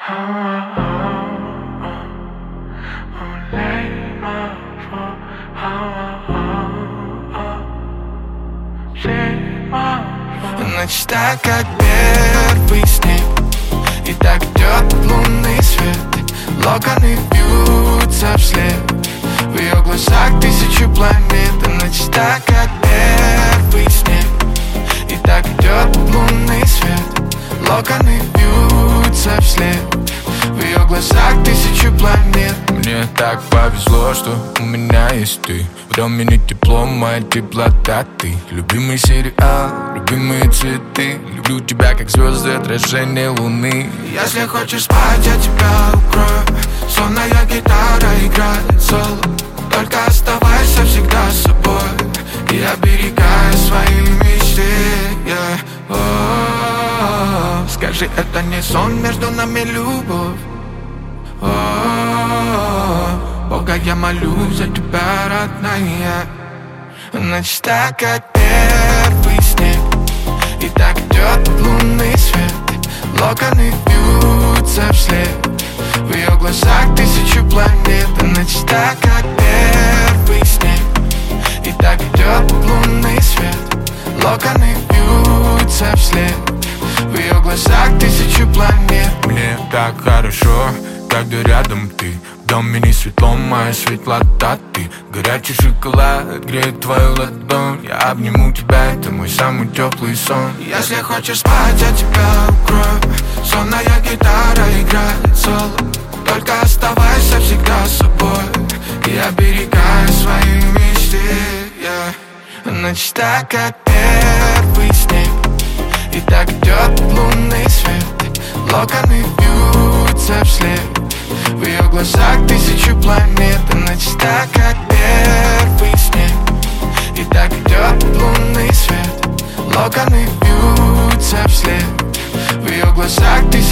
Ночь так, как первый снег, и так идет лунный свет. Локоны бьются вслед, в ее глазах тысячу планет. Ночь так, как первый снег, и так идет лунный свет. Локоны бьются вслед, в ее глазах тысячу планет. Мне так повезло, что у меня есть ты. В доме не тепло, моя теплота ты. Любимый сериал, любимые цветы. Люблю тебя, как звезды, отражение луны. Если хочешь спать, я тебя укрою. Сонная гитара играет соло. Только оставайся всегда с собой и оберегай свои мечты, Скажи, это не сон, между нами любовь. Бога, я молю за тебя, родная. Ночь так, как первый снег, и так идет лунный свет. Локоны бьются вслед, в ее глазах тысячу планет. Ночь так, как первый снег, и так идет лунный свет. Локоны бьются вслед, в ее глазах тысячу планет. Мне так хорошо, когда рядом ты. В доме не светло, моя светлота ты. Горячий шоколад греет твою ладонь. Я обниму тебя, это мой самый теплый сон. Если хочешь спать, я тебя укрою. Сонная гитара играет соло. Только оставайся всегда с собой и оберегай свои мечты, Ночь так, как первый снег, и так идет лунный свет. Локоны бьются вслед, в ее глазах тысячу планет. Ночь так, как первый снег, и так идет лунный свет. Локоны бьются вслед, в ее глазах тысячу